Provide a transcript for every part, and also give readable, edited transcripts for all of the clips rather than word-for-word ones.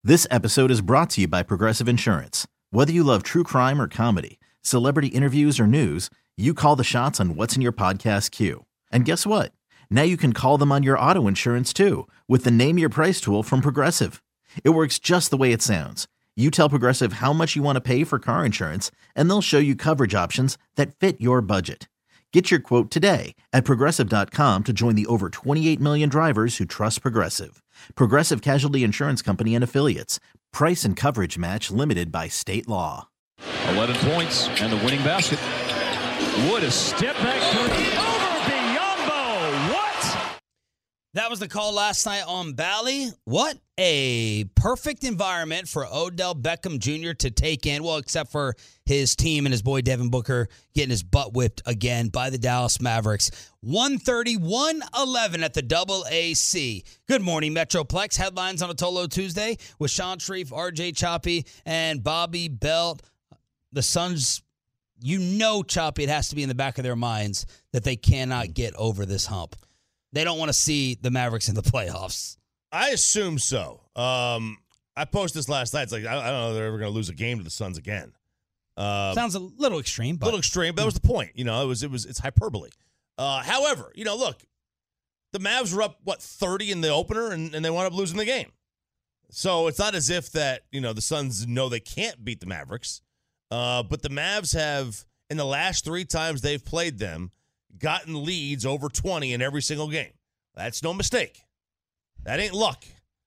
This episode is brought to you by Progressive Insurance. Whether you love true crime or comedy, celebrity interviews or news, you call the shots on what's in your podcast queue. And guess what? Now you can call them on your auto insurance too with the Name Your Price tool from Progressive. It works just the way it sounds. You tell Progressive how much you want to pay for car insurance, and they'll show you coverage options that fit your budget. Get your quote today at Progressive.com to join the over 28 million drivers who trust Progressive. Progressive Casualty Insurance Company and Affiliates. Price and coverage match limited by state law. 11 points and the winning basket. Wood a step back three over Biyombo. What? That was the call last night on Bally. What a perfect environment for Odell Beckham Jr. to take in. Well, except for his team and his boy Devin Booker getting his butt whipped again by the Dallas Mavericks. 131-11 at the AAC. Good morning, Metroplex. Headlines on a Tolo Tuesday with Sean Sharif, RJ Choppy, and Bobby Belt. The Suns, Choppy, it has to be in the back of their minds that they cannot get over this hump. They don't want to see the Mavericks in the playoffs. I assume so. I posted this last night. It's like, I don't know if they're ever going to lose a game to the Suns again. Sounds a little extreme. But. But that was the point. It's hyperbole. However, look, the Mavs were up, 30 in the opener, and they wound up losing the game. So it's not as if that, the Suns know they can't beat the Mavericks. But the Mavs have, in the last 3 times they've played them, gotten leads over 20 in every single game. That's no mistake. That ain't luck.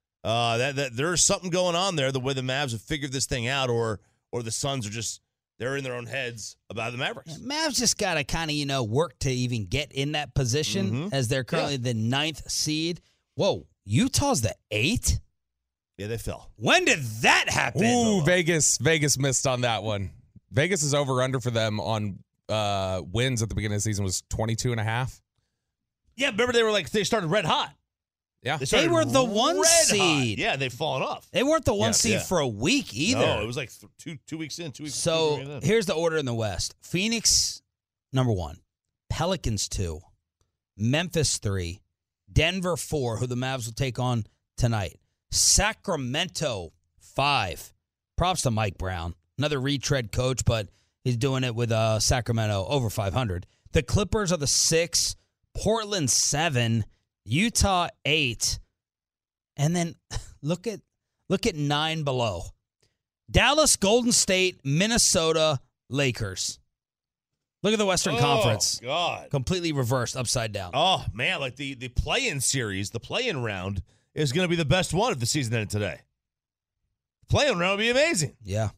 That there's something going on there, the way the Mavs have figured this thing out, or the Suns are just, they're in their own heads about the Mavericks. Yeah, Mavs just got to kind of, work to even get in that position as they're currently the 9th seed. Whoa, Utah's the 8th? Yeah, they fell. When did that happen? Ooh, Vegas missed on that one. Vegas is over-under for them on wins at the beginning of the season was 22.5. Yeah, remember they started red hot. Yeah. They were the 1 seed. Hot. Yeah, they've fallen off. They weren't the 1 seed for a week either. No, it was like 2 weeks in, 2 weeks. So here's the order in the West. Phoenix, number 1. Pelicans, 2. Memphis, 3. Denver, 4, who the Mavs will take on tonight. Sacramento, 5. Props to Mike Brown. Another retread coach, but he's doing it with Sacramento over 500. The Clippers are the 6. Portland, 7. Utah, 8. And then look at 9 below. Dallas, Golden State, Minnesota, Lakers. Look at the Western Conference. Oh, God. Completely reversed, upside down. Oh, man, like the play-in series, the play-in round is going to be the best one if the season ended today. Play-in round would be amazing. Yeah.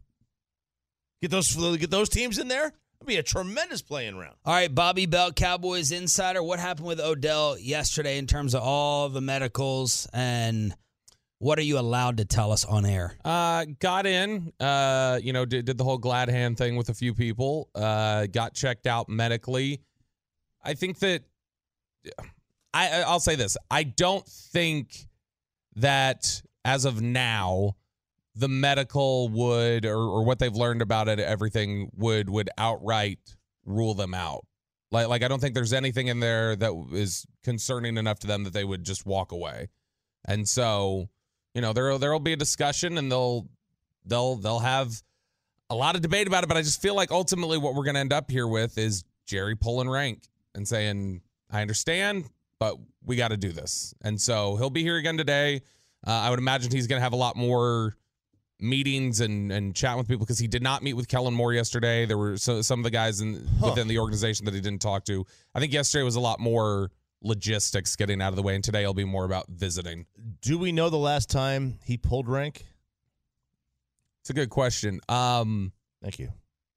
Get those teams in there. It'd be a tremendous play-in round. All right, Bobby Belt, Cowboys Insider. What happened with Odell yesterday in terms of all the medicals, and what are you allowed to tell us on air? Got in, did the whole glad hand thing with a few people. Got checked out medically. I think that I'll say this. I don't think that as of now, the medical would, or what they've learned about it, everything would outright rule them out. Like I don't think there's anything in there that is concerning enough to them that they would just walk away. And so, there'll be a discussion, and they'll have a lot of debate about it. But I just feel like ultimately what we're going to end up here with is Jerry pulling rank and saying, "I understand, but we got to do this." And so he'll be here again today. I would imagine he's going to have a lot more meetings and chat with people, because he did not meet with Kellen Moore yesterday. There were some of the guys within the organization that he didn't talk to. I think yesterday was a lot more logistics getting out of the way, and today will be more about visiting. Do we know the last time he pulled rank? It's a good question. Thank you.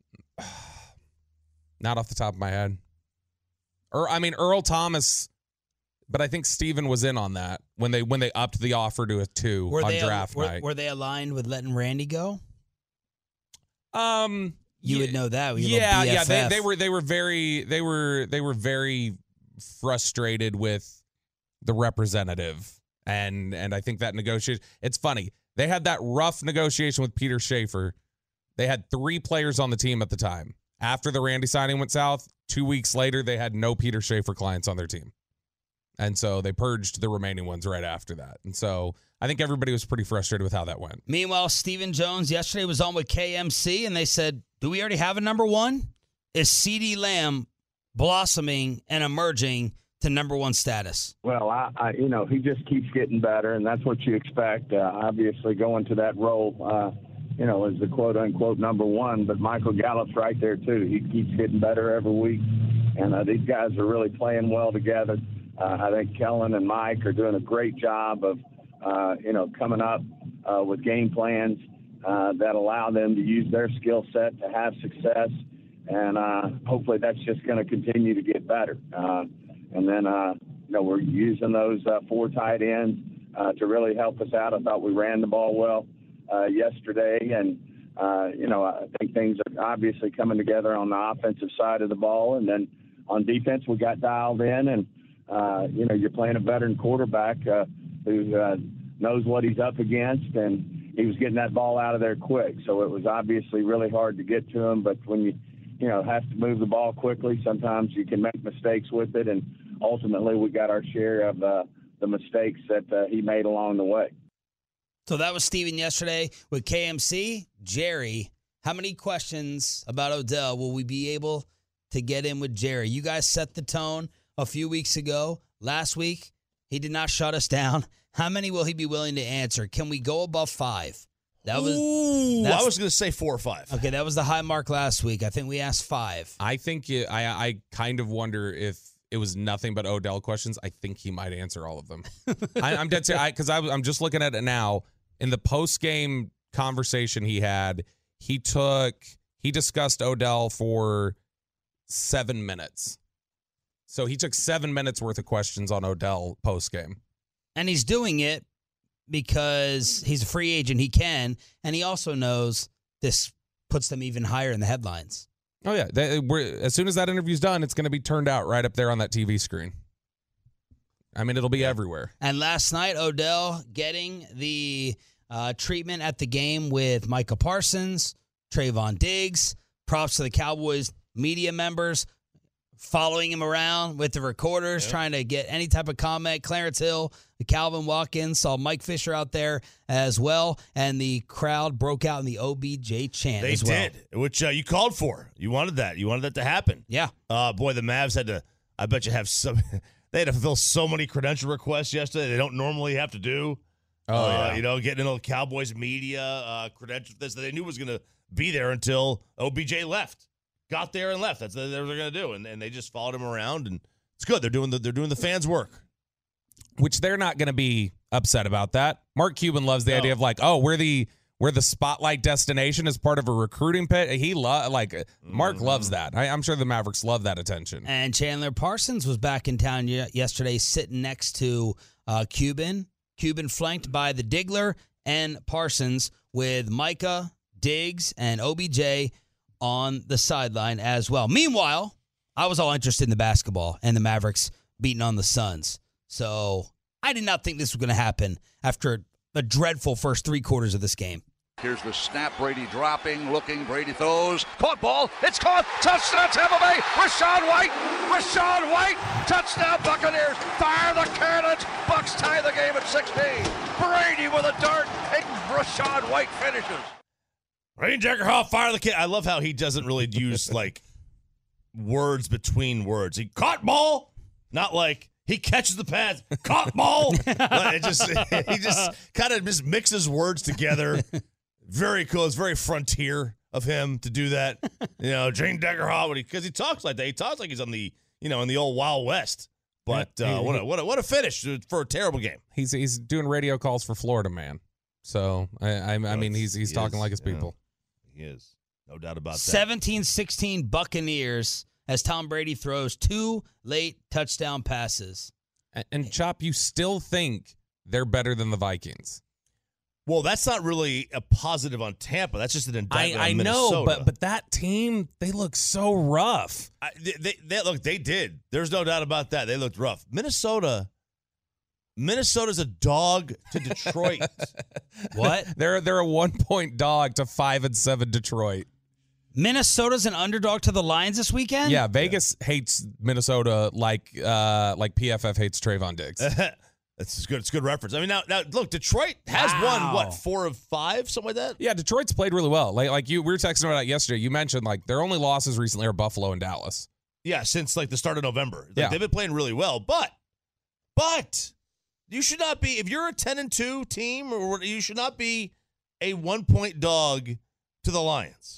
Not off the top of my head. Earl Thomas, but I think Steven was in on that when they upped the offer to a 2 on draft night. Were they aligned with letting Randy go? You would know that. Yeah. They were very frustrated with the representative, and I think that negotiation. It's funny. They had that rough negotiation with Peter Schaefer. They had 3 players on the team at the time. After the Randy signing went south, 2 weeks later, they had no Peter Schaefer clients on their team. And so they purged the remaining ones right after that. And so I think everybody was pretty frustrated with how that went. Meanwhile, Stephen Jones yesterday was on with KMC, and they said, do we already have a number one? Is CeeDee Lamb blossoming and emerging to number one status? Well, he just keeps getting better, and that's what you expect. Obviously, going to that role, as the quote-unquote number one, but Michael Gallup's right there, too. He keeps getting better every week, and these guys are really playing well together. I think Kellen and Mike are doing a great job of, coming up with game plans that allow them to use their skill set to have success, and hopefully that's just going to continue to get better. And then, we're using those 4 tight ends to really help us out. I thought we ran the ball well yesterday, and, I think things are obviously coming together on the offensive side of the ball. And then on defense, we got dialed in, and, you're playing a veteran quarterback who knows what he's up against, and he was getting that ball out of there quick. So it was obviously really hard to get to him, but when you have to move the ball quickly, sometimes you can make mistakes with it, and ultimately we got our share of the mistakes that he made along the way. So that was Steven yesterday with KMC. Jerry, how many questions about Odell will we be able to get in with Jerry? You guys set the tone a few weeks ago. Last week, he did not shut us down. How many will he be willing to answer? Can we go above 5? I was going to say 4 or 5. Okay, that was the high mark last week. I think we asked 5. I think I kind of wonder if it was nothing but Odell questions. I think he might answer all of them. I'm dead serious because I'm just looking at it now. In the post-game conversation he had, he discussed Odell for 7 minutes. So he took 7 minutes worth of questions on Odell post-game. And he's doing it because he's a free agent. He can. And he also knows this puts them even higher in the headlines. Oh, yeah. As soon as that interview's done, it's going to be turned out right up there on that TV screen. I mean, it'll be everywhere. And last night, Odell getting the treatment at the game with Micah Parsons, Trayvon Diggs. Props to the Cowboys media members following him around with the recorders, trying to get any type of comment. Clarence Hill, Calvin Watkins, saw Mike Fisher out there as well, and the crowd broke out in the OBJ chant as well. They did, which you called for. You wanted that. You wanted that to happen. Yeah. Boy, the Mavs had to, I bet you have some, they had to fulfill so many credential requests yesterday they don't normally have to do. Getting into the Cowboys media, credential this that they knew was going to be there until OBJ left. Got there and left. That's what they were going to do, and they just followed him around, and it's good. They're doing the fans' work, which they're not going to be upset about that. Mark Cuban loves the idea of we're the spotlight destination as part of a recruiting pit. Mark loves that. I'm sure the Mavericks love that attention. And Chandler Parsons was back in town yesterday, sitting next to Cuban. Cuban flanked by the Diggler and Parsons with Micah, Diggs, and OBJ on the sideline as well. Meanwhile, I was all interested in the basketball and the Mavericks beating on the Suns. So I did not think this was going to happen after a dreadful first 3 quarters of this game. Here's the snap. Brady dropping, looking. Brady throws. Caught ball. It's caught. Touchdown Tampa Bay. Rachaad White. Touchdown Buccaneers. Fire the cannons. Bucks tie the game at 16. Brady with a dart. And Rachaad White finishes. Rain Deckerhoff, fire the kid. I love how he doesn't really use words between words. He caught ball, not like he catches the pass. Caught ball. He just kind of just mixes words together. Very cool. It's very frontier of him to do that. Rain Deckerhoff, because he talks like that. He talks like he's on the in the old Wild West. But what a finish for a terrible game. He's doing radio calls for Florida Man. So I mean he's talking like his people. He is. No doubt about that. 17-16 Buccaneers as Tom Brady throws 2 late touchdown passes. And Chop, you still think they're better than the Vikings? Well, that's not really a positive on Tampa. That's just an indictment on Minnesota. I know, but that team, they look so rough. They did. There's no doubt about that. They looked rough. Minnesota's a dog to Detroit. What? They're a 1-point dog to 5-7 Detroit. Minnesota's an underdog to the Lions this weekend? Yeah, Vegas hates Minnesota like PFF hates Trayvon Diggs. That's good. It's a good reference. I mean, now look, Detroit has won, what, 4 of 5, something like that? Yeah, Detroit's played really well. Like we were texting about that yesterday. You mentioned, like, their only losses recently are Buffalo and Dallas. Yeah, since, like, the start of November. Like, yeah. They've been playing really well. But you should not be, if you're a 10-2 team, or you should not be a 1-point dog to the Lions.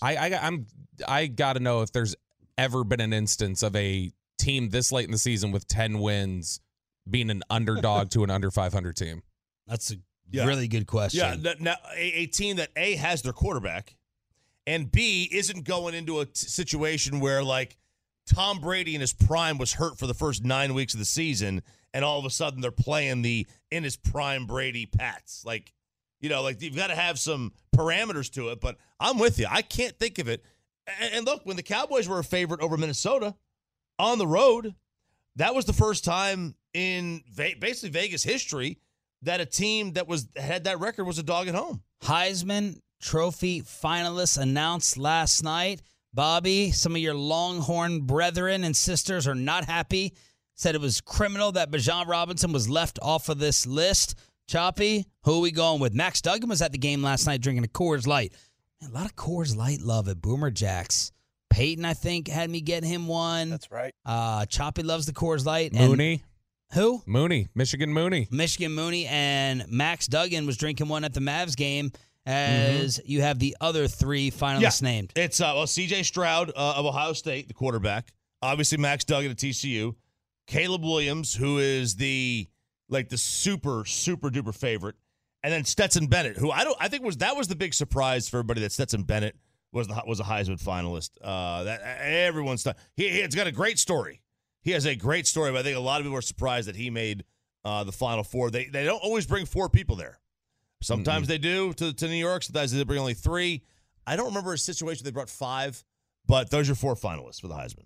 I got to know if there's ever been an instance of a team this late in the season with 10 wins being an underdog to an under 500 team. That's a really good question. Yeah, now a team that A, has their quarterback, and B, isn't going into a situation where, like, Tom Brady in his prime was hurt for the first 9 weeks of the season, and all of a sudden they're playing the in his prime Brady Pats. Like, you know, like, you've got to have some parameters to it, but I'm with you. I can't think of it. And look, when the Cowboys were a favorite over Minnesota on the road, that was the first time in basically Vegas history that a team that had that record was a dog at home. Heisman Trophy finalists announced last night. Bobby, some of your Longhorn brethren and sisters are not happy. Said it was criminal that Bijan Robinson was left off of this list. Choppy, who are we going with? Max Duggan was at the game last night drinking a Coors Light. Man, a lot of Coors Light love at Boomer Jacks. Peyton, I think, had me getting him one. That's right. Choppy loves the Coors Light. Mooney. Who? Mooney. Michigan Mooney. Michigan Mooney. And Max Duggan was drinking one at the Mavs game as you have the other 3 finalists named. It's C.J. Stroud of Ohio State, the quarterback. Obviously, Max Duggan at TCU. Caleb Williams, who is the super, super duper favorite. And then Stetson Bennett, who I think was the big surprise for everybody, that Stetson Bennett was a Heisman finalist. That everyone's done. He's got a great story. He has a great story, but I think a lot of people are surprised that he made the Final Four. They don't always bring 4 people there. Sometimes they do to New York. Sometimes they bring only 3. I don't remember a situation they brought 5, but those are 4 finalists for the Heisman.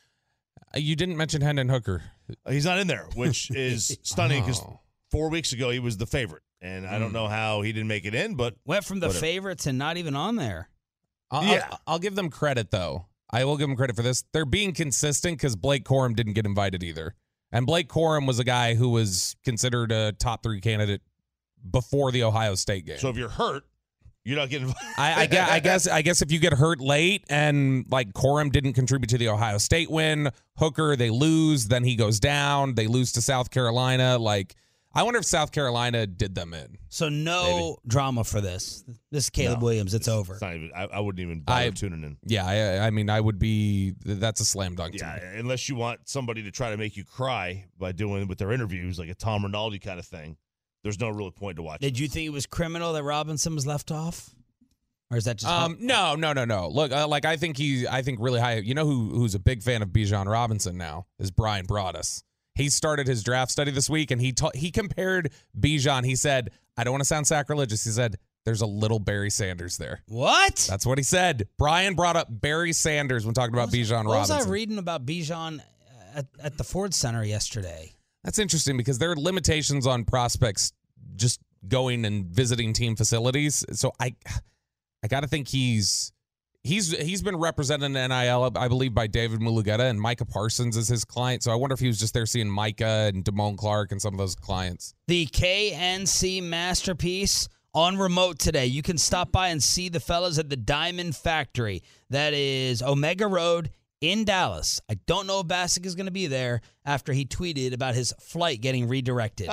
You didn't mention Hendon Hooker. He's not in there, which is stunning because 4 weeks ago he was the favorite. And I don't know how he didn't make it in, but went from the favorite to not even on there. I'll give them credit, though. I will give them credit for this. They're being consistent because Blake Corum didn't get invited either. And Blake Corum was a guy who was considered a top 3 candidate before the Ohio State game. So if you're hurt, you're not getting invited. I guess if you get hurt late and, like, Corum didn't contribute to the Ohio State win, Hooker, they lose, then he goes down, they lose to South Carolina. Like, I wonder if South Carolina did them in. So no drama for this. This is Caleb Williams. It's over. It's not even, I wouldn't even bother tuning in. Yeah, I mean, I would be. That's a slam dunk to me. Unless you want somebody to try to make you cry by doing with their interviews, like a Tom Rinaldi kind of thing. There's no real point to watch. Did you think it was criminal that Robinson was left off? Or is that just No. Look, I think really high. You know who's a big fan of Bijan Robinson now is Brian Broaddus. He started his draft study this week, and he compared Bijan. He said, I don't want to sound sacrilegious. He said, there's a little Barry Sanders there. What? That's what he said. Brian brought up Barry Sanders when talking about Bijan Robinson. What was I reading about Bijan at the Ford Center yesterday? That's interesting because there are limitations on prospects just going and visiting team facilities. So I got to think he's been represented in NIL, I believe, by David Mulugeta, and Micah Parsons is his client. So I wonder if he was just there seeing Micah and Damone Clark and some of those clients. The KNC Masterpiece on remote today. You can stop by and see the fellas at the Diamond Factory. That is Omega Road in Dallas. I don't know if Bassick is going to be there after he tweeted about his flight getting redirected.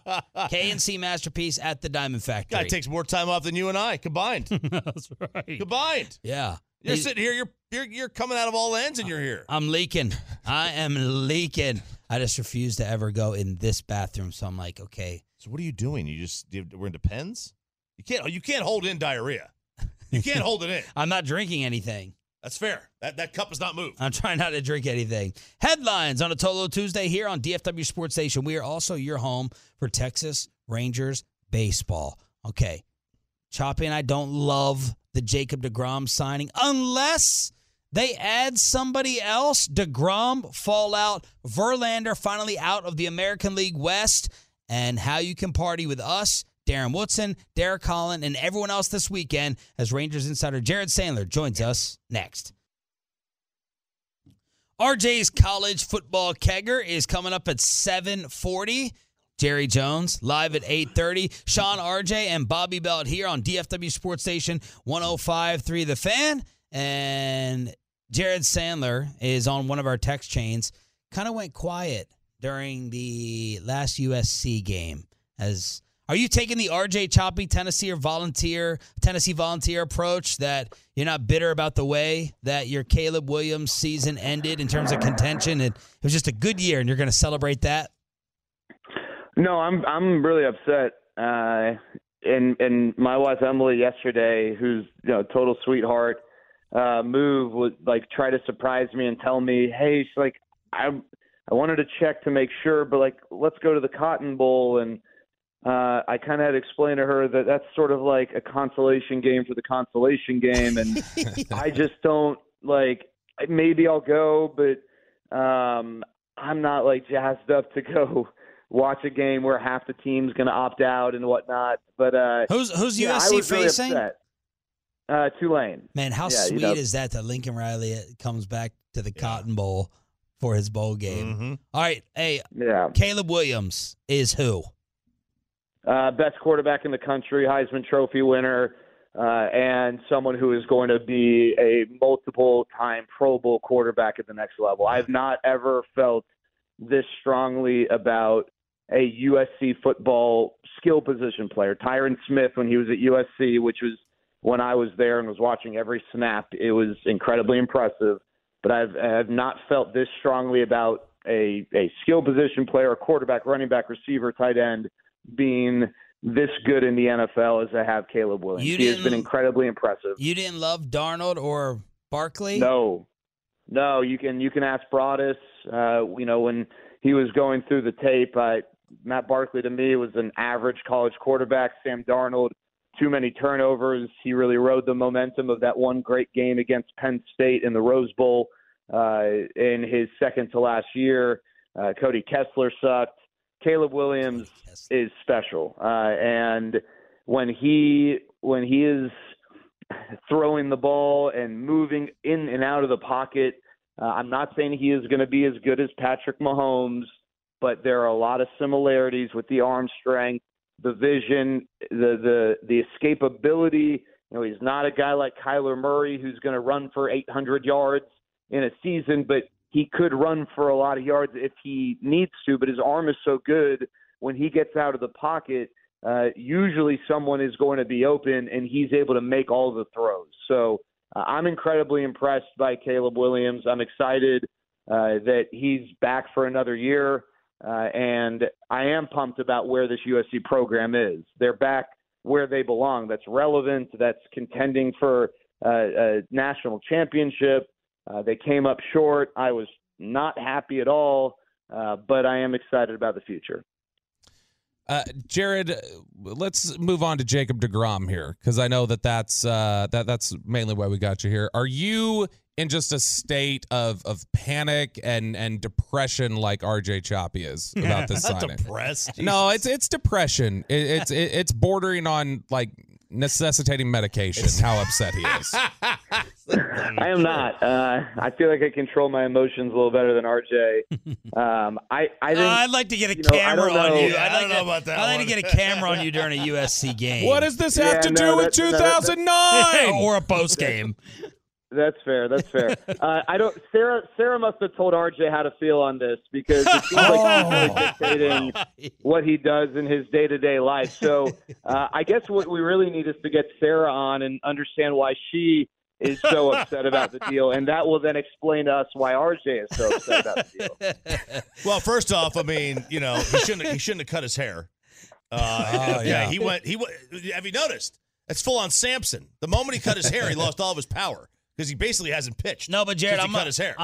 KNC Masterpiece at the Diamond Factory. Guy takes more time off than you and I combined. That's right. Combined. Yeah. You're sitting here. You're coming out of all ends, and you're here. I'm leaking. I am leaking. I just refuse to ever go in this bathroom. So I'm like, okay. So what are you doing? We're in Depends? You can't hold in diarrhea. You can't hold it in. I'm not drinking anything. That's fair. That cup is not moved. I'm trying not to drink anything. Headlines on a Tolo Tuesday here on DFW Sports Station. We are also your home for Texas Rangers baseball. Okay. Choppy and I don't love the Jacob deGrom signing unless they add somebody else. DeGrom, fallout, Verlander finally out of the American League West, and how you can party with us, Darren Woodson, Derek Holland, and everyone else this weekend as Rangers insider Jared Sandler joins us next. RJ's college football kegger is coming up at 7:40. Jerry Jones, live at 8:30. Sean, RJ, and Bobby Belt here on DFW Sports Station 105.3 The Fan. And Jared Sandler is on one of our text chains. Kind of went quiet during the last USC game. Are you taking the RJ Choppy Tennessee volunteer approach that you're not bitter about the way that your Caleb Williams season ended in terms of contention? It was just a good year, and you're going to celebrate that? No, I'm really upset. And my wife Emily yesterday, who's total sweetheart, move would try to surprise me and tell me, hey, she's like, I wanted to check to make sure, but let's go to the Cotton Bowl. And I kind of had to explain to her that that's sort of like a consolation game for the consolation game. And I just don't maybe I'll go, but I'm not jazzed up to go watch a game where half the team's going to opt out and whatnot. But who's USC really facing? Tulane. Man, how sweet is that Lincoln Riley comes back to the Cotton Bowl for his bowl game? Mm-hmm. All right, hey, Caleb Williams is who? Best quarterback in the country, Heisman Trophy winner, and someone who is going to be a multiple-time Pro Bowl quarterback at the next level. I've not ever felt this strongly about a USC football skill position player. Tyron Smith, when he was at USC, which was when I was there and was watching every snap, it was incredibly impressive. But I have not felt this strongly about a skill position player, a quarterback, running back, receiver, tight end, being this good in the NFL as I have Caleb Williams. He has been incredibly impressive. You didn't love Darnold or Barkley? No, you can ask Broadus. When he was going through the tape, Matt Barkley to me was an average college quarterback. Sam Darnold, too many turnovers. He really rode the momentum of that one great game against Penn State in the Rose Bowl in his second to last year. Cody Kessler sucked. Caleb Williams is special, and when he is throwing the ball and moving in and out of the pocket, I'm not saying he is going to be as good as Patrick Mahomes, but there are a lot of similarities with the arm strength, the vision, the escapability. He's not a guy like Kyler Murray who's going to run for 800 yards in a season, but he could run for a lot of yards if he needs to, but his arm is so good when he gets out of the pocket, usually someone is going to be open, and he's able to make all the throws. So I'm incredibly impressed by Caleb Williams. I'm excited that he's back for another year, and I am pumped about where this USC program is. They're back where they belong. That's relevant. That's contending for a national championship. They came up short. I was not happy at all, but I am excited about the future. Jared, let's move on to Jacob deGrom here, because I know that's mainly why we got you here. Are you in just a state of panic and depression like RJ Choppy is about this signing? Depressed? Jesus. No, it's depression. It's bordering on necessitating medication. How upset he is. I am not. I feel like I control my emotions a little better than RJ. I think I'd like to get a camera on you. I don't know about that. I'd like to get a camera on you during a USC game. What does this have to do with 2009 or a post game? That's fair. I don't. Sarah must have told RJ how to feel on this, because it seems like he's really dictating what he does in his day-to-day life. So I guess what we really need is to get Sarah on and understand why she is so upset about the deal, and that will then explain to us why RJ is so upset about the deal. Well, first off, I mean, he shouldn't have cut his hair. He went. Have you noticed? That's full on Samson. The moment he cut his hair, he lost all of his power, because he basically hasn't pitched. No, but Jared, cut his hair.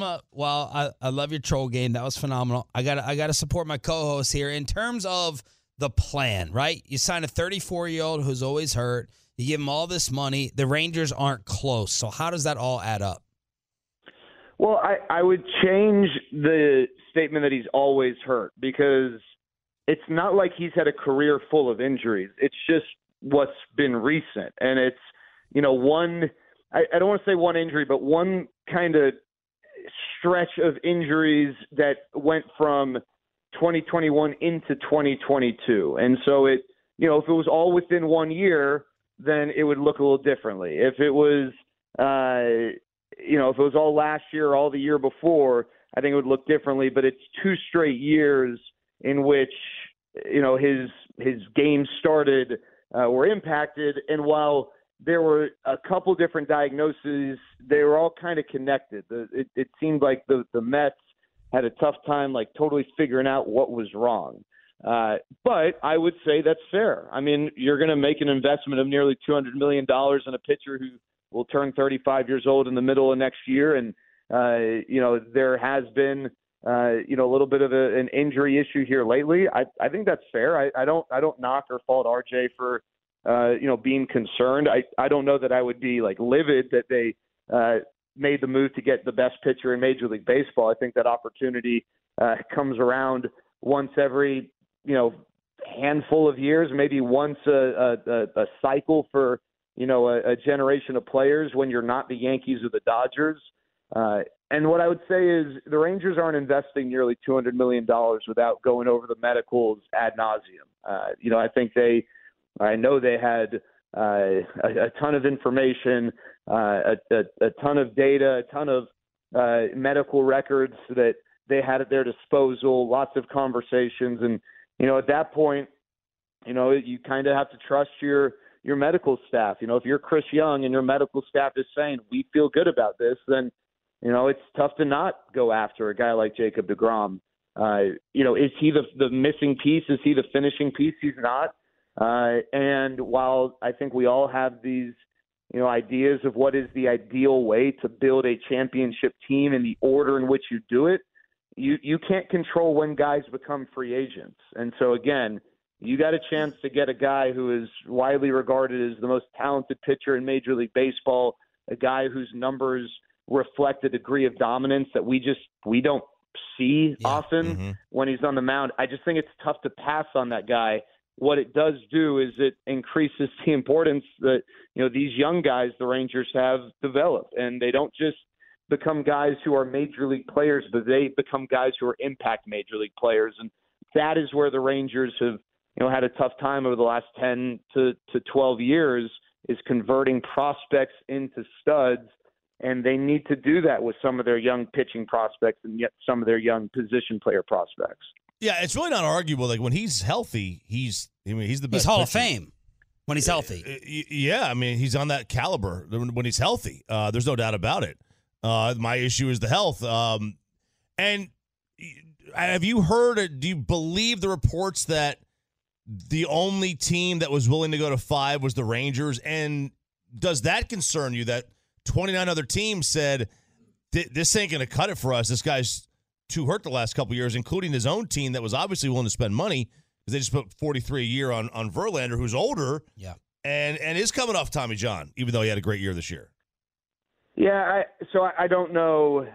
I love your troll game. That was phenomenal. I gotta support my co-host here in terms of the plan, right? You sign a 34-year-old who's always hurt. You give him all this money. The Rangers aren't close. So how does that all add up? Well, I would change the statement that he's always hurt, because it's not like he's had a career full of injuries. It's just what's been recent. And it's, one – I don't want to say one injury, but one kind of stretch of injuries that went from 2021 into 2022. And so if it was all within 1 year, then it would look a little differently. If it was, if it was all last year or all the year before, I think it would look differently. But it's 2 straight years in which, his games started, were impacted. And while there were a couple different diagnoses, they were all kind of connected. It seemed like the Mets had a tough time, totally figuring out what was wrong. But I would say that's fair. I mean, you're going to make an investment of nearly $200 million in a pitcher who will turn 35 years old in the middle of next year. And, there has been, a little bit of an injury issue here lately. I think that's fair. I don't knock or fault RJ for, being concerned. I don't know that I would be livid that they made the move to get the best pitcher in Major League Baseball. I think that opportunity comes around once every, handful of years, maybe once a cycle for, a generation of players when you're not the Yankees or the Dodgers. And what I would say is the Rangers aren't investing nearly $200 million without going over the medicals ad nauseum. I know they had a ton of information, a ton of data, a ton of medical records that they had at their disposal, lots of conversations. And, at that point, you kind of have to trust your medical staff. If you're Chris Young and your medical staff is saying, we feel good about this, then, it's tough to not go after a guy like Jacob deGrom. Is he the missing piece? Is he the finishing piece? He's not. And while I think we all have these, ideas of what is the ideal way to build a championship team and the order in which you do it, you can't control when guys become free agents. And so, again, you got a chance to get a guy who is widely regarded as the most talented pitcher in Major League Baseball, a guy whose numbers reflect a degree of dominance that we don't see often when he's on the mound. I just think it's tough to pass on that guy. What it does do is it increases the importance that, these young guys the Rangers have developed. And they don't just become guys who are major league players, but they become guys who are impact major league players. And that is where the Rangers have, had a tough time over the last 10 to 12 years, is converting prospects into studs. And they need to do that with some of their young pitching prospects and yet some of their young position player prospects. Yeah, it's really not arguable. When he's healthy, he's the best. He's Hall pitcher. of Fame when he's healthy. Yeah, he's on that caliber when he's healthy. There's no doubt about it. My issue is the health. And have you heard? Do you believe the reports that the only team that was willing to go to 5 was the Rangers? And does that concern you that 29 other teams said, this ain't going to cut it for us? This guy's too hurt the last couple of years, including his own team that was obviously willing to spend money because they just put 43 a year on Verlander, who's older, and is coming off Tommy John, even though he had a great year this year. Yeah, I don't know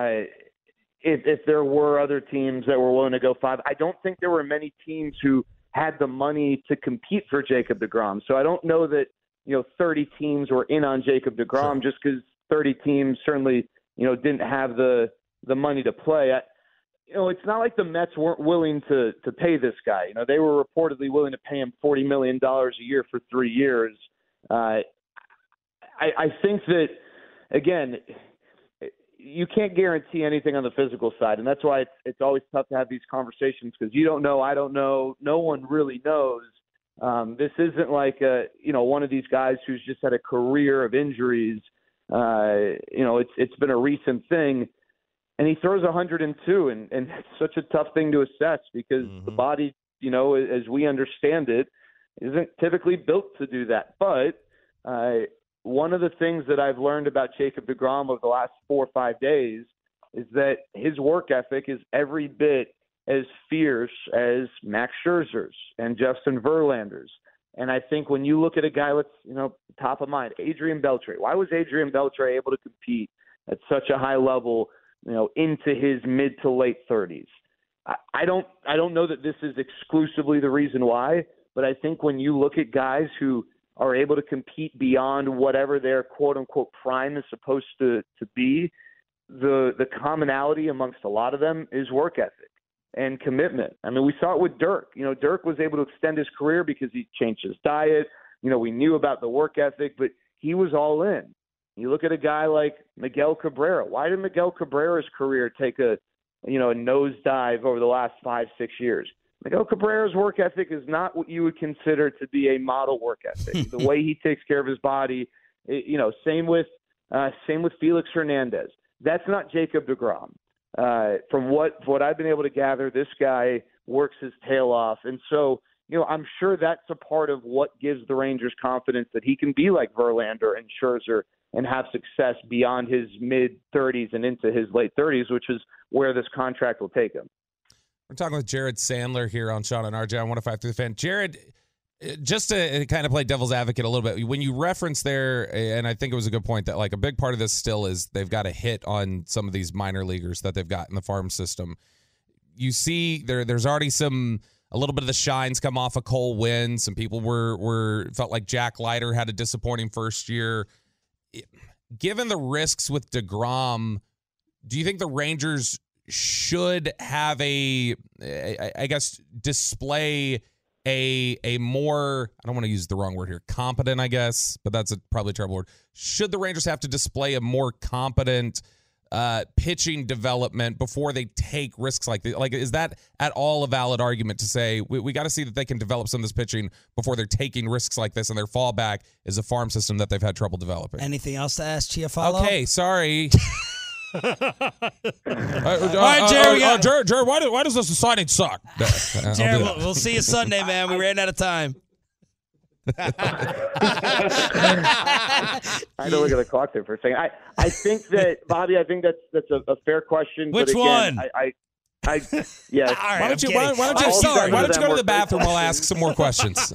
if there were other teams that were willing to go 5. I don't think there were many teams who had the money to compete for Jacob deGrom. So I don't know that 30 teams were in on Jacob deGrom just because 30 teams certainly didn't have the money to play. It's not like the Mets weren't willing to pay this guy. They were reportedly willing to pay him $40 million a year for 3 years. I think that, again, you can't guarantee anything on the physical side, and that's why it's always tough to have these conversations because you don't know, I don't know, no one really knows. This isn't like one of these guys who's just had a career of injuries. It's been a recent thing. And he throws 102, and it's such a tough thing to assess because the body, as we understand it, isn't typically built to do that. But one of the things that I've learned about Jacob deGrom over the last 4 or 5 days is that his work ethic is every bit as fierce as Max Scherzer's and Justin Verlander's. And I think when you look at a guy, top of mind, Adrian Beltre. Why was Adrian Beltre able to compete at such a high level into his mid to late 30s. I don't know that this is exclusively the reason why, but I think when you look at guys who are able to compete beyond whatever their quote unquote prime is supposed to be, the commonality amongst a lot of them is work ethic. and commitment. I mean, we saw it with Dirk. You know, Dirk was able to extend his career because he changed his diet. You know, we knew about the work ethic, but he was all in. You look at a guy like Miguel Cabrera. Why did Miguel Cabrera's career take a nosedive over the last 5-6 years? Miguel Cabrera's work ethic is not what you would consider to be a model work ethic. The way he takes care of his body, same with Felix Hernandez. That's not Jacob deGrom. From what I've been able to gather, this guy works his tail off. And so, I'm sure that's a part of what gives the Rangers confidence that he can be like Verlander and Scherzer and have success beyond his mid-30s and into his late 30s, which is where this contract will take him. We're talking with Jared Sandler here on Sean and RJ on 105 through the Fan. Jared, just to kind of play devil's advocate a little bit, when you reference there, and I think it was a good point, that like a big part of this still is they've got a hit on some of these minor leaguers that they've got in the farm system. You see there's already a little bit of the shines come off of Cole Winn. Some people felt like Jack Leiter had a disappointing first year. Given the risks with DeGrom, do you think the Rangers should have display a more, I don't want to use the wrong word here, competent, I guess, but that's probably a terrible word. Should the Rangers have to display a more competent pitching development before they take risks like this? Like, is that at all a valid argument to say we got to see that they can develop some of this pitching before they're taking risks like this, and their fallback is a farm system that they've had trouble developing? Anything else to ask, Chiafalo? Okay, sorry. All right, Jerry. Jerry, why does this signing suck? Jerry, we'll see you Sunday, man. We ran out of time. I had to look at the clock there for a second. I think that, Bobby, that's a fair question. Which but again, one? Yeah. All right, why don't you go to the bathroom while I ask some more questions?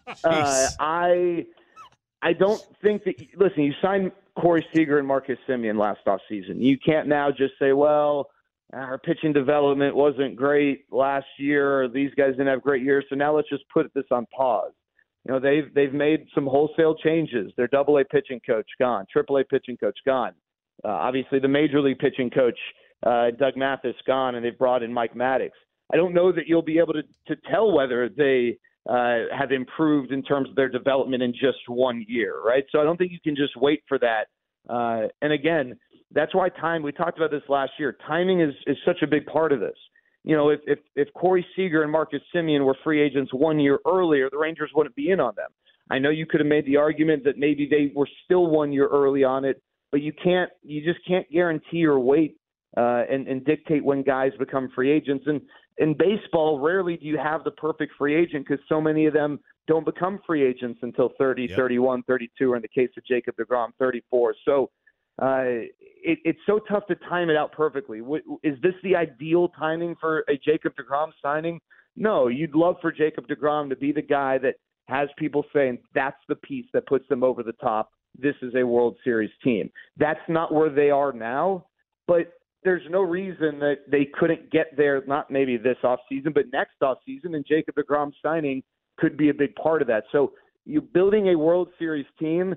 I don't think that. Listen, you signed Corey Seager and Marcus Semien last offseason. You can't now just say, well, our pitching development wasn't great last year, or these guys didn't have great years, so now let's just put this on pause. They've made some wholesale changes. Their AA pitching coach gone, AAA pitching coach gone. Obviously, the major league pitching coach, Doug Mathis, gone, and they've brought in Mike Maddox. I don't know that you'll be able to tell whether they have improved in terms of their development in just 1 year, right? So I don't think you can just wait for that. And again, that's why we talked about this last year. Timing is such a big part of this. If Corey Seager and Marcus Semien were free agents 1 year earlier, the Rangers wouldn't be in on them. I know you could have made the argument that maybe they were still 1 year early on it, but you just can't guarantee or wait and dictate when guys become free agents. And in baseball, rarely do you have the perfect free agent because so many of them don't become free agents until 30, 31, 32, or in the case of Jacob deGrom, 34. So it's so tough to time it out perfectly. Is this the ideal timing for a Jacob deGrom signing? No, you'd love for Jacob deGrom to be the guy that has people saying that's the piece that puts them over the top. This is a World Series team. That's not where they are now, but there's no reason that they couldn't get there, not maybe this offseason, but next offseason, and Jacob deGrom signing could be a big part of that. So you building a World Series team,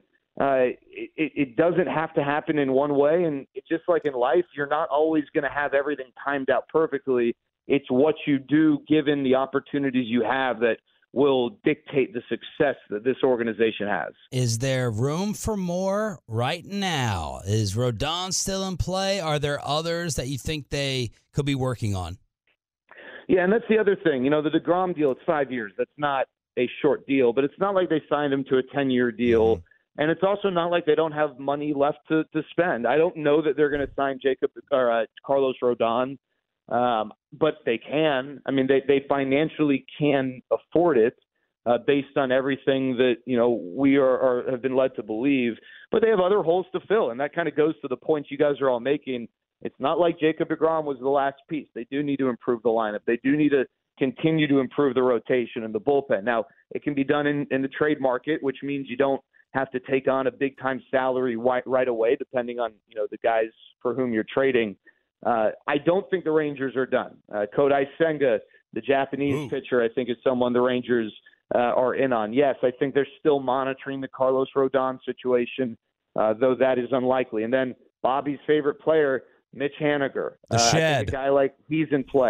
it doesn't have to happen in one way. And it's just like in life, you're not always going to have everything timed out perfectly. It's what you do given the opportunities you have that will dictate the success that this organization has. Is there room for more right now? Is Rodon still in play? Are there others that you think they could be working on? Yeah, and that's the other thing. The deGrom deal, it's 5 years. That's not a short deal, but it's not like they signed him to a 10-year deal. Mm-hmm. And it's also not like they don't have money left to spend. I don't know that they're going to sign Carlos Rodon, but they can. I mean, they financially can afford it based on everything that we have been led to believe. But they have other holes to fill, and that kind of goes to the points you guys are all making. It's not like Jacob deGrom was the last piece. They do need to improve the lineup. They do need to continue to improve the rotation and the bullpen. Now, it can be done in the trade market, which means you don't have to take on a big-time salary right away, depending on the guys for whom you're trading. I don't think the Rangers are done. Kodai Senga, the Japanese pitcher, I think is someone the Rangers are in on. Yes, I think they're still monitoring the Carlos Rodon situation, though that is unlikely. And then Bobby's favorite player, Mitch Haniger. The Shed. I think a guy like he's in play.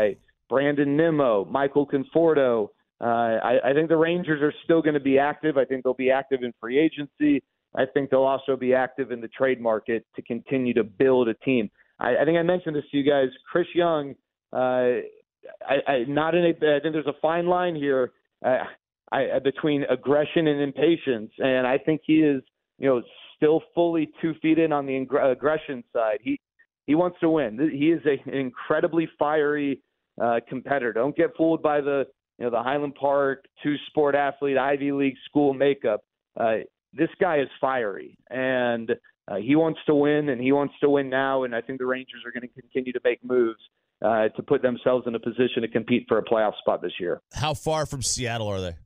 Brandon Nimmo, Michael Conforto. I think the Rangers are still going to be active. I think they'll be active in free agency. I think they'll also be active in the trade market to continue to build a team. I think I mentioned this to you guys. Chris Young, I think there's a fine line here between aggression and impatience, and I think he is, still fully 2 feet in on the aggression side. He wants to win. He is an incredibly fiery competitor. Don't get fooled by the Highland Park 2-sport athlete Ivy League school makeup. This guy is fiery, and he wants to win, and he wants to win now. And I think the Rangers are going to continue to make moves to put themselves in a position to compete for a playoff spot this year. How far from Seattle are they?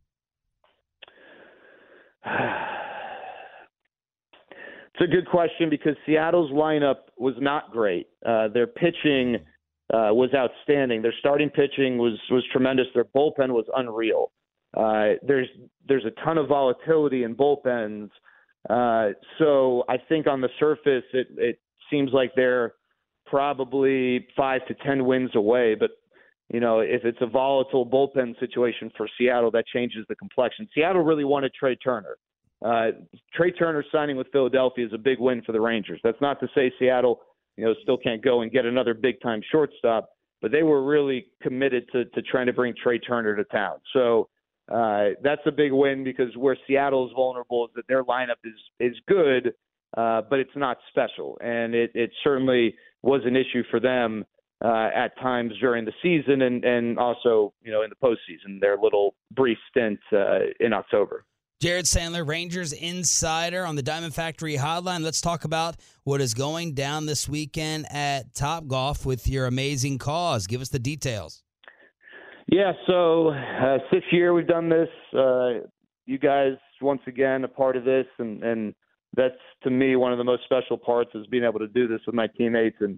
It's a good question because Seattle's lineup was not great. Their pitching was outstanding. Their starting pitching was tremendous. Their bullpen was unreal. There's a ton of volatility in bullpens. So I think on the surface, it seems like they're probably 5 to 10 wins away. But, if it's a volatile bullpen situation for Seattle, that changes the complexion. Seattle really wanted Trey Turner. Trey Turner signing with Philadelphia is a big win for the Rangers. That's not to say Seattle, still can't go and get another big-time shortstop, but they were really committed to trying to bring Trey Turner to town. So that's a big win because where Seattle is vulnerable is that their lineup is good, but it's not special. And it certainly was an issue for them at times during the season and also, in the postseason, their little brief stint in October. Jared Sandler, Rangers insider on the Diamond Factory Hotline. Let's talk about what is going down this weekend at Topgolf with your amazing cause. Give us the details. Yeah, so 6th year we've done this. You guys, once again, a part of this, and that's, to me, one of the most special parts is being able to do this with my teammates. And,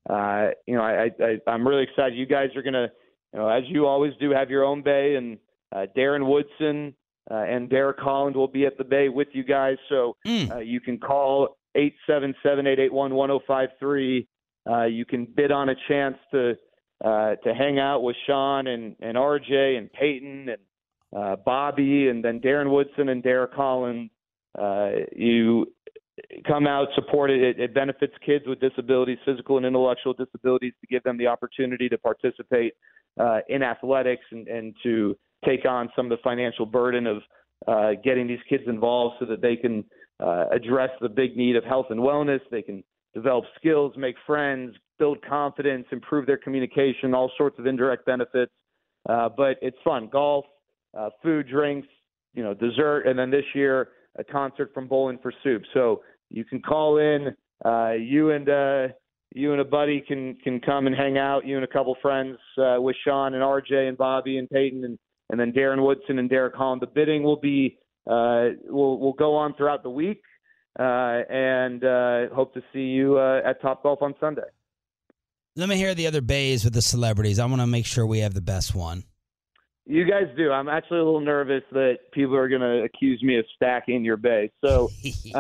I'm really excited. You guys are going to, as you always do, have your own bay, and Darren Woodson and Derek Holland will be at the bay with you guys. So you can call 877-881-1053. You can bid on a chance to hang out with Sean and RJ and Peyton and Bobby and then Darren Woodson and Derek Holland. You come out, support it. It benefits kids with disabilities, physical and intellectual disabilities, to give them the opportunity to participate in athletics and to take on some of the financial burden of getting these kids involved so that they can address the big need of health and wellness. They can develop skills, make friends, build confidence, improve their communication, all sorts of indirect benefits. But it's fun. Golf, food, drinks, dessert, and then this year a concert from Bowling for Soup. So you can call in. You and a buddy can come and hang out. You and a couple friends with Sean and RJ and Bobby and Peyton and then Darren Woodson and Derek Holland. The bidding will be will go on throughout the week, and hope to see you at Topgolf on Sunday. Let me hear the other bays with the celebrities. I want to make sure we have the best one. You guys do. I'm actually a little nervous that people are going to accuse me of stacking your bay. So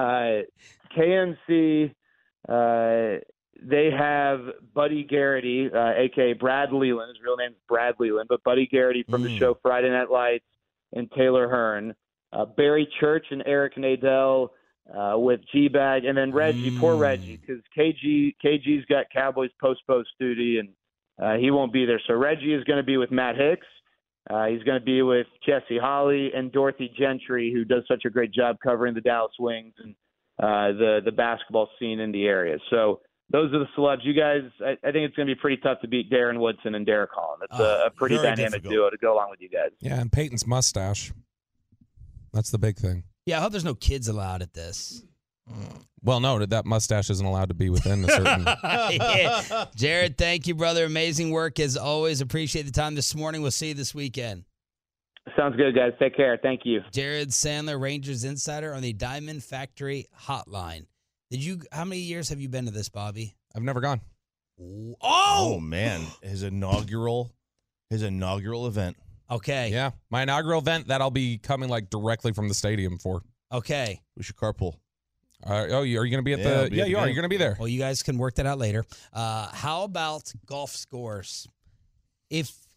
KNC, they have Buddy Garrity, a.k.a. Brad Leland. His real name is Brad Leland, but Buddy Garrity from the show Friday Night Lights and Taylor Hearn. Barry Church and Eric Nadel with G-Bag, and then Reggie, poor Reggie, because KG's got Cowboys post duty, and he won't be there. So Reggie is going to be with Matt Hicks. He's going to be with Jesse Holly and Dorothy Gentry, who does such a great job covering the Dallas Wings and the basketball scene in the area. So those are the celebs. You guys, I think it's going to be pretty tough to beat Darren Woodson and Derek Holland. It's a pretty dynamic duo to go along with you guys. Yeah, and Peyton's mustache. That's the big thing. Yeah, I hope there's no kids allowed at this. Well, no, that mustache isn't allowed to be within a certain... Yeah. Jared, thank you, brother. Amazing work as always. Appreciate the time this morning. We'll see you this weekend. Sounds good, guys. Take care. Thank you. Jared Sandler, Rangers insider on the Diamond Factory Hotline. How many years have you been to this, Bobby? I've never gone. Oh man, his inaugural event. Okay. Yeah, my inaugural event that I'll be coming directly from the stadium for. Okay. We should carpool. Are you going to be at the? Yeah, you are. You're going to be there. Well, you guys can work that out later. How about golf scores? If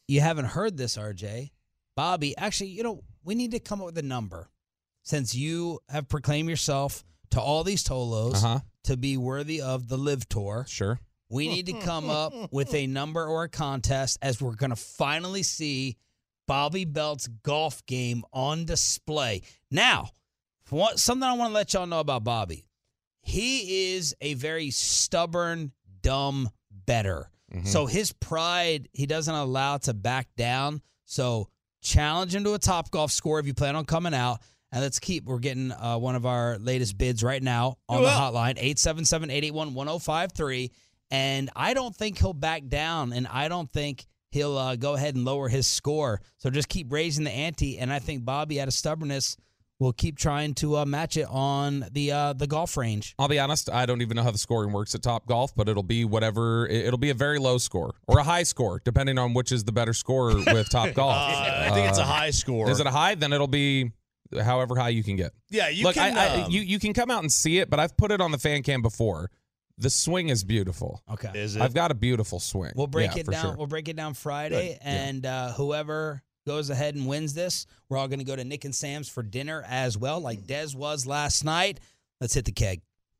you haven't heard this, RJ. Bobby, actually, we need to come up with a number. Since you have proclaimed yourself to all these Tolos to be worthy of the Live Tour. Sure. We need to come up with a number or a contest as we're going to finally see Bobby Belt's golf game on display. Now, something I want to let y'all know about Bobby. He is a very stubborn, dumb bettor. Mm-hmm. So his pride, he doesn't allow to back down. So challenge him to a Topgolf score if you plan on coming out. And we're getting one of our latest bids right now on the hotline, 877-881-1053. And I don't think he'll back down, and I don't think he'll go ahead and lower his score. So just keep raising the ante, and I think Bobby, out of stubbornness, will keep trying to match it on the golf range. I'll be honest, I don't even know how the scoring works at Topgolf, but it'll be whatever. It'll be a very low score or a high score, depending on which is the better score with Topgolf. I think it's a high score. Is it a high? Then it'll be however high you can get. Yeah, you Look, can. You can come out and see it, but I've put it on the fan cam before. The swing is beautiful. Okay, is it? I've got a beautiful swing. We'll break it down. Sure. We'll break it down Friday, and whoever goes ahead and wins this, we're all going to go to Nick and Sam's for dinner as well, like Dez was last night. Let's hit the keg.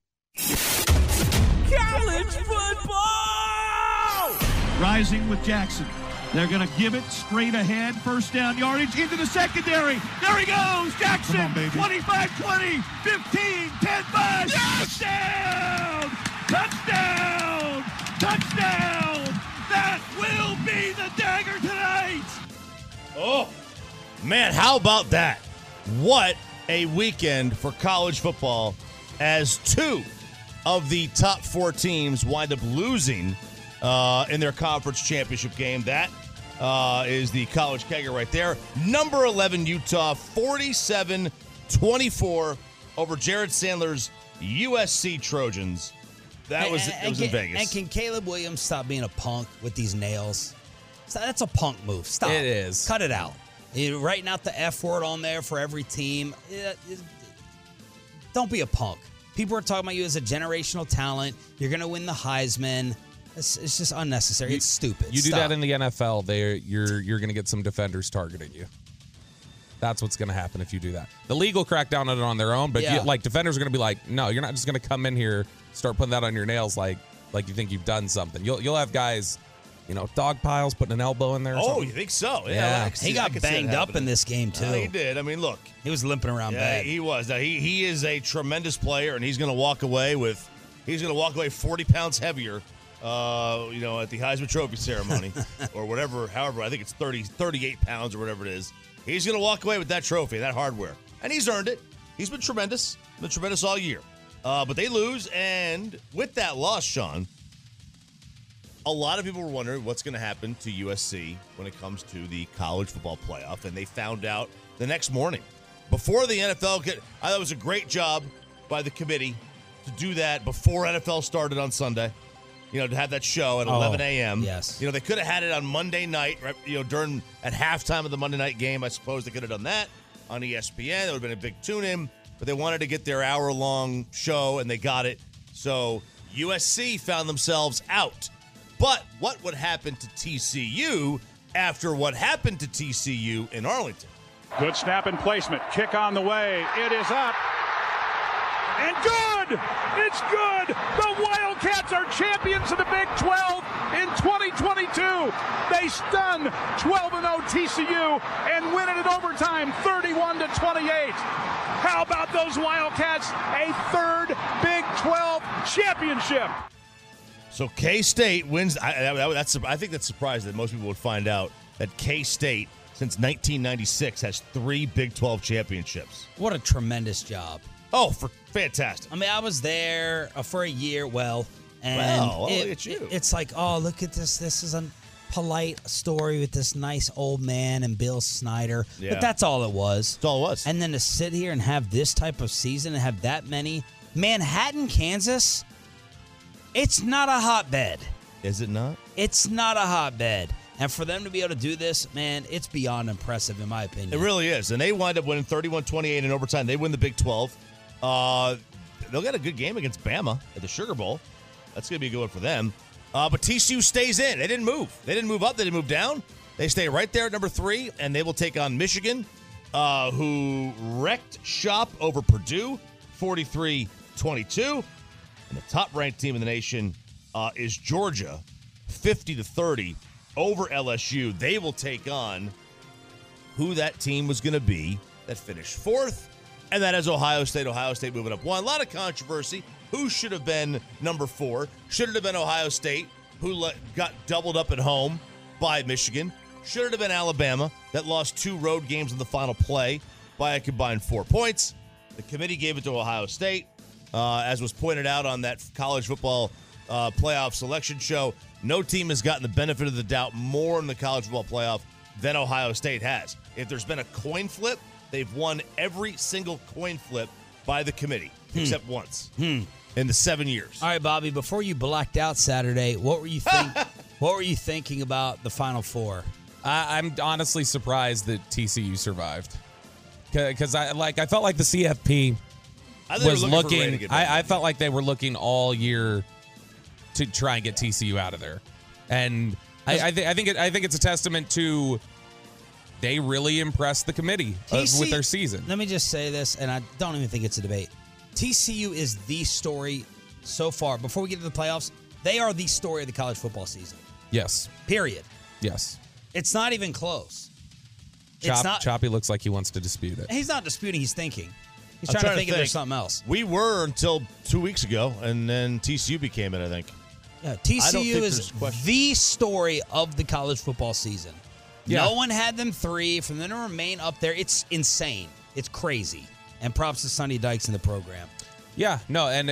College football! Rising with Jackson. They're going to give it straight ahead. First down yardage into the secondary. There he goes. Jackson. 25-20, 15, 10-5. Touchdown! Touchdown! Touchdown! That will be the dagger tonight. Oh, man, how about that? What a weekend for college football as two of the top four teams wind up losing in their conference championship game. That is the college kegger right there. Number 11, Utah, 47-24 over Jared Sandler's USC Trojans. That was in Vegas. And can Caleb Williams stop being a punk with these nails? That's a punk move. Stop. It is. Cut it out. You're writing out the F word on there for every team. Don't be a punk. People are talking about you as a generational talent. You're going to win the Heisman. It's just unnecessary. It's stupid. You do that in the NFL, you're going to get some defenders targeting you. That's what's going to happen if you do that. The league will crack down on it on their own, but defenders are going to be like, no, you're not just going to come in here, start putting that on your nails like you think you've done something. You'll have guys, dog piles, putting an elbow in there. Oh, you think so? Yeah. He got banged up in this game, too. He did. I mean, look. He was limping around bad. He was. Now, he is a tremendous player, and he's going to walk away 40 pounds heavier, at the Heisman Trophy ceremony or whatever. However, I think it's 38 pounds or whatever it is. He's going to walk away with that trophy, that hardware. And he's earned it. He's been tremendous. Been tremendous all year. But they lose, and with that loss, Sean, a lot of people were wondering what's going to happen to USC when it comes to the college football playoff, and they found out the next morning. Before the NFL, I thought it was a great job by the committee to do that before NFL started on Sunday, to have that show at 11 a.m. Yes. They could have had it on Monday night, right, at halftime of the Monday night game. I suppose they could have done that on ESPN. It would have been a big tune-in, but they wanted to get their hour-long show, and they got it. So USC found themselves out. But what would happen to TCU after what happened to TCU in Arlington? Good snap and placement. Kick on the way. It is up. And good! It's good! The Wildcats are champions of the Big 12 in 2022. They stun 12-0 TCU and win it in overtime 31-28. How about those Wildcats? A third Big 12 championship. So K-State wins. I think that's surprising that most people would find out that K-State, since 1996, has 3 Big 12 championships. What a tremendous job. Oh, fantastic. I mean, I was there for a year, and look at you. It's like, oh, look at this. This is a polite story with this nice old man and Bill Snyder. Yeah. But that's all it was. That's all it was. And then to sit here and have this type of season and have that many. Manhattan, Kansas, it's not a hotbed. Is it not? It's not a hotbed. And for them to be able to do this, man, it's beyond impressive in my opinion. It really is. And they wind up winning 31-28 in overtime. They win the Big 12. They'll get a good game against Bama at the Sugar Bowl. That's going to be a good one for them. But TCU stays in. They didn't move. They didn't move up. They didn't move down. They stay right there at number 3, and they will take on Michigan, who wrecked shop over Purdue, 43-22. And the top-ranked team in the nation is Georgia, 50-30 over LSU. They will take on who that team was going to be that finished 4th, and that is Ohio State. Ohio State moving up 1. A lot of controversy. Who should have been number 4? Should it have been Ohio State, who got doubled up at home by Michigan? Should it have been Alabama, that lost 2 road games in the final play by a combined 4 points? The committee gave it to Ohio State. As was pointed out on that college football playoff selection show, no team has gotten the benefit of the doubt more in the college football playoff than Ohio State has. If there's been a coin flip, they've won every single coin flip by the committee, except once in the 7 years. All right, Bobby, before you blacked out Saturday, what were you thinking about the Final Four? I'm honestly surprised that TCU survived. Because I felt like the CFP was looking. I felt like they were looking all year to try and get TCU out of there, and I think it's a testament to they really impressed the committee with their season. Let me just say this, and I don't even think it's a debate. TCU is the story so far. Before we get to the playoffs, they are the story of the college football season. Yes. Period. Yes. It's not even close. Choppy looks like he wants to dispute it. He's not disputing. He's thinking. He's trying to think if there's something else. We were until 2 weeks ago, and then TCU became it, I think. Yeah, TCU is the story of the college football season. Yeah. No one had them 3. For them to remain up there, it's insane. It's crazy. And props to Sonny Dykes in the program. Yeah, no, and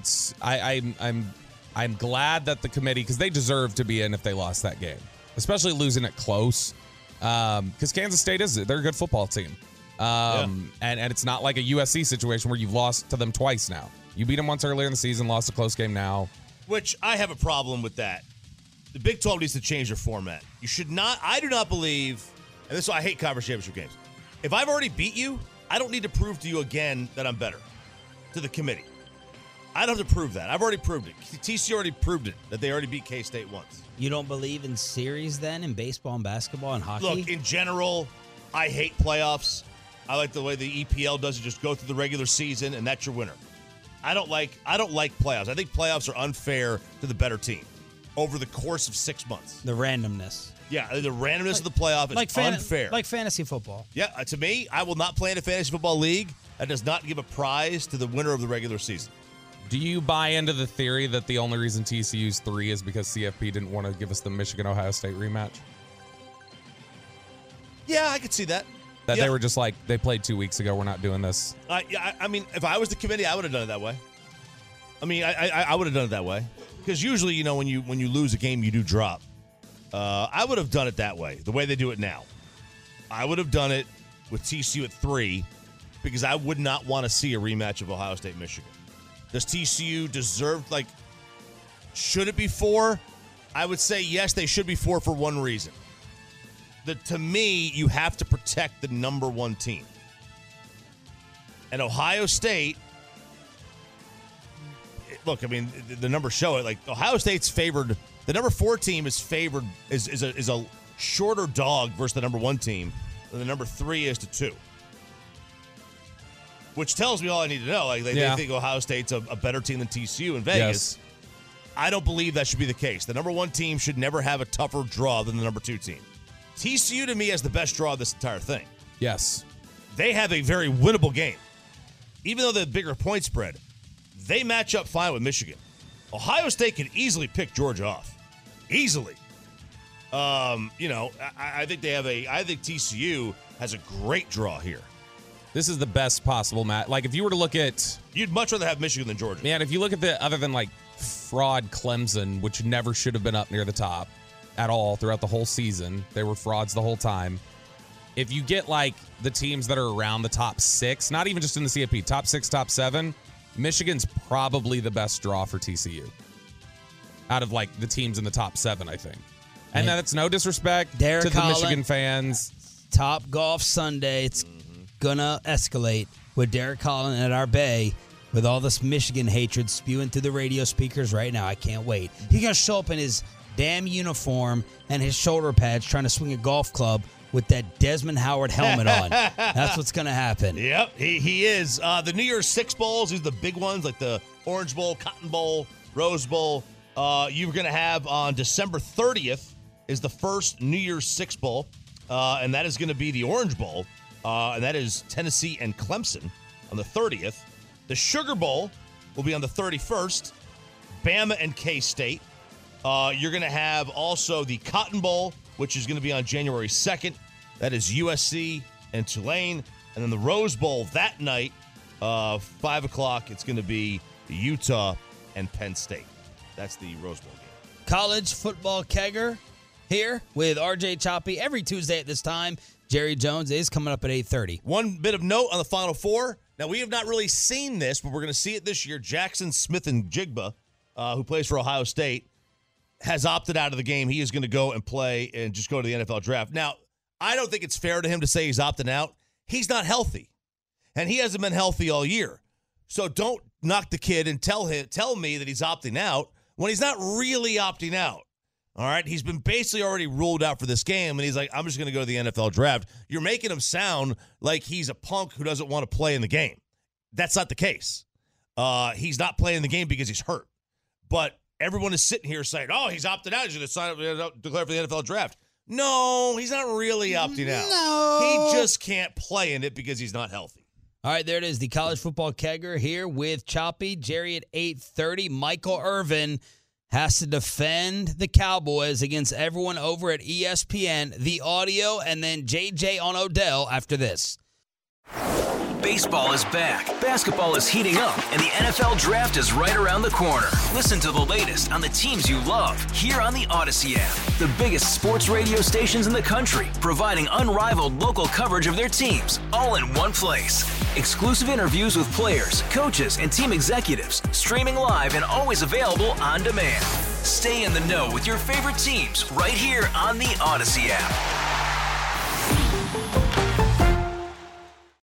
I'm glad that the committee, because they deserve to be in if they lost that game, especially losing it close. Because Kansas State they're a good football team. And it's not like a USC situation where you've lost to them twice now. You beat them once earlier in the season, lost a close game now. Which I have a problem with that. The Big 12 needs to change their format. You should not, I do not believe, and this is why I hate conference championship games. If I've already beat you, I don't need to prove to you again that I'm better to the committee. I don't have to prove that. I've already proved it. TCU already proved it, that they already beat K-State once. You don't believe in series then, in baseball and basketball and hockey? Look, in general, I hate playoffs. I like the way the EPL does it. Just go through the regular season, and that's your winner. I don't like playoffs. I think playoffs are unfair to the better team over the course of 6 months. The randomness. Yeah, the randomness of the playoff is unfair. Like fantasy football. Yeah, to me, I will not play in a fantasy football league that does not give a prize to the winner of the regular season. Do you buy into the theory that the only reason TCU's 3 is because CFP didn't want to give us the Michigan-Ohio State rematch? Yeah, I could see that. That they were just like, they played 2 weeks ago, we're not doing this. I mean, if I was the committee, I would have done it that way. I mean, I would have done it that way. Because usually, when you lose a game, you do drop. I would have done it that way, the way they do it now. I would have done it with TCU at 3 because I would not want to see a rematch of Ohio State-Michigan. Does TCU deserve, should it be 4? I would say yes, they should be 4 for one reason. To me, you have to protect the number 1 team. And Ohio State, look, I mean, the numbers show it. Ohio State's favored. The number 4 team is favored, is a shorter dog versus the number 1 team than the number 3 is to 2. Which tells me all I need to know. They think Ohio State's a better team than TCU in Vegas. Yes. I don't believe that should be the case. The number 1 team should never have a tougher draw than the number 2 team. TCU, to me, has the best draw of this entire thing. Yes. They have a very winnable game. Even though they're the bigger point spread, they match up fine with Michigan. Ohio State can easily pick Georgia off. Easily. I think I think TCU has a great draw here. This is the best possible match. If you were to look at... You'd much rather have Michigan than Georgia. Man, if you look at other than fraud Clemson, which never should have been up near the top at all throughout the whole season. They were frauds the whole time. If you get the teams that are around the top 6, not even just in the CFP, top 6, top 7, Michigan's probably the best draw for TCU. Out of the teams in the top 7, I think. And that's no disrespect to the Michigan fans. Top Golf Sunday. It's gonna escalate with Derek Holland at our bay with all this Michigan hatred spewing through the radio speakers right now. I can't wait. He's gonna show up in his damn uniform and his shoulder pads trying to swing a golf club with that Desmond Howard helmet on. That's what's going to happen. Yep, he is. The New Year's Six Bowls, these are the big ones, like the Orange Bowl, Cotton Bowl, Rose Bowl. You're going to have on December 30th is the first New Year's Six Bowl, and that is going to be the Orange Bowl, and that is Tennessee and Clemson on the 30th. The Sugar Bowl will be on the 31st, Bama and K-State. You're going to have also the Cotton Bowl, which is going to be on January 2nd. That is USC and Tulane. And then the Rose Bowl that night, 5 o'clock, it's going to be Utah and Penn State. That's the Rose Bowl game. College football kegger here with RJ Choppy every Tuesday at this time. Jerry Jones is coming up at 8:30. One bit of note on the Final Four. Now, we have not really seen this, but we're going to see it this year. Jackson Smith and Jigba, who plays for Ohio State, has opted out of the game. He is going to go and play and just go to the NFL draft. Now, I don't think it's fair to him to say he's opting out. He's not healthy, and he hasn't been healthy all year. So don't knock the kid and tell me that he's opting out when he's not really opting out. All right? He's been basically already ruled out for this game, and he's like, I'm just going to go to the NFL draft. You're making him sound like he's a punk who doesn't want to play in the game. That's not the case. He's not playing the game because he's hurt. But everyone is sitting here saying, oh, he's opted out. He's going to sign up, declare for the NFL draft. No, he's not really opting out. No. He just can't play in it because he's not healthy. All right, there it is. The college football kegger here with Choppy. Jerry at 8:30. Michael Irvin has to defend the Cowboys against everyone over at ESPN. The audio, and then JJ on Odell after this. Baseball is back, basketball is heating up, and the NFL Draft is right around the corner. Listen to the latest on the teams you love here on the Odyssey app. The biggest sports radio stations in the country, providing unrivaled local coverage of their teams, all in one place. Exclusive interviews with players, coaches, and team executives, streaming live and always available on demand. Stay in the know with your favorite teams right here on the Odyssey app.